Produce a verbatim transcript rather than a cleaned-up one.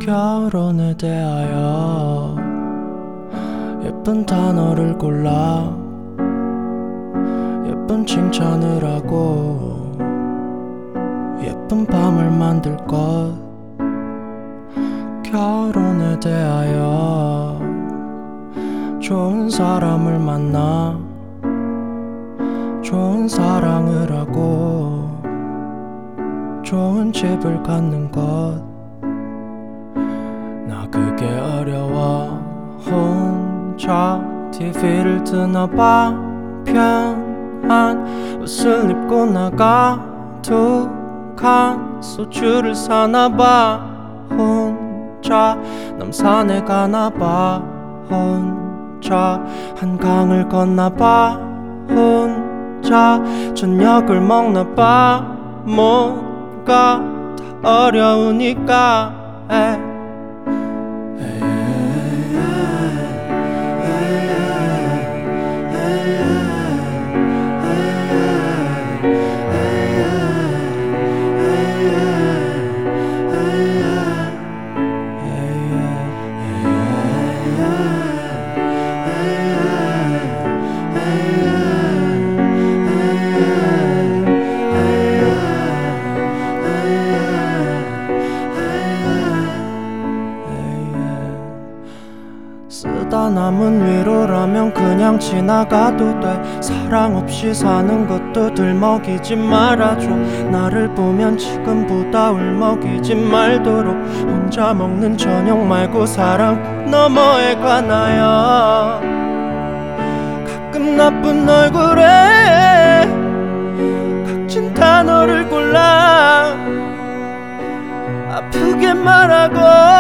결혼에 대하여 예쁜 단어를 골라 예쁜 칭찬을 하고 예쁜 밤을 만들 것. 결혼에 대하여 좋은 사람을 만나 좋은 사랑을 하고 좋은 집을 갖는 것. 나 그게 어려워. 혼자 티비를 트나봐. 편한 옷을 입고 나가 독한 소주를 사나봐. 혼자 남산에 가나봐. 혼자 한강을 건나봐. 혼자 저녁을 먹나봐. 뭔가 다 어려우니까 에. 쓰다 남은 위로라면 그냥 지나가도 돼. 사랑 없이 사는 것도 들먹이지 말아줘. 나를 보면 지금보다 울먹이지 말도록. 혼자 먹는 저녁 말고 사랑 너머에 관하여 가끔 나쁜 얼굴에 각진 단어를 골라 아프게 말하고